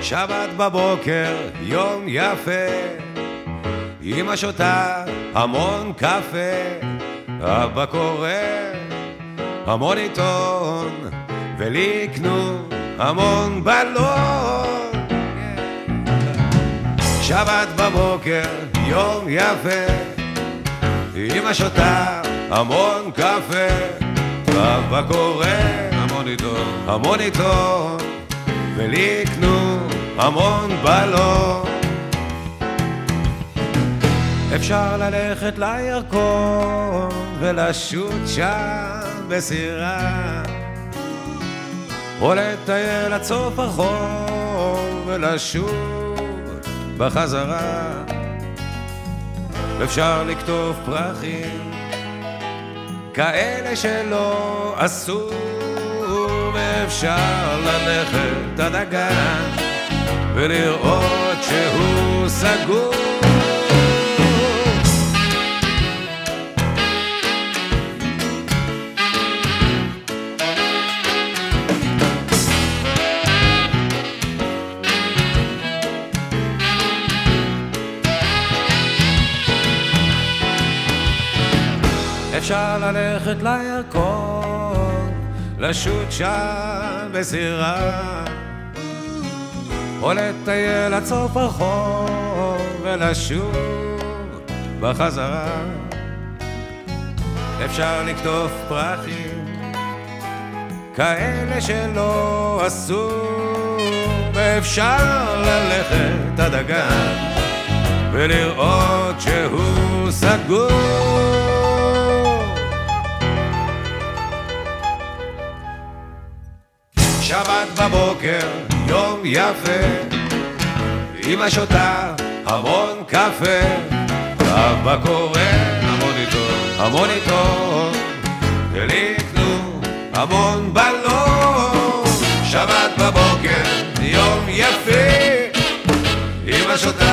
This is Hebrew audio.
שבת בבוקר, יום יפה, אמא שותה המון קפה, אבא קורא המון עיתון, ולי יקנו המון בלון. שבת בבוקר, יום יפה, אמא שותה המון קפה, אבא קורא המון עיתון, ולי יקנו המון בלון. אפשר ללכת לירקון ולשוט שם בסירה, או לטייל עד סוף הרחוב ולשוב בחזרה. אפשר לקטוף פרחים כאלה שלא עשו, ואפשר ללכת עד הגן ולראות שהוא סגור. אפשר ללכת לירקון, לשוט שם בסירה, או לטייל עד סוף הרחוב ולשוב בחזרה. אפשר לקטוף פרחים כאלה שלא עשו, ואפשר ללכת עד הגן ולראות שהוא סגור. שבת בבוקר, יום יפה, אמא שותה המון קפה, אבא קורא המון עיתון, ולי יקנו המון בלון. שבת בבוקר, יום יפה, אמא שותה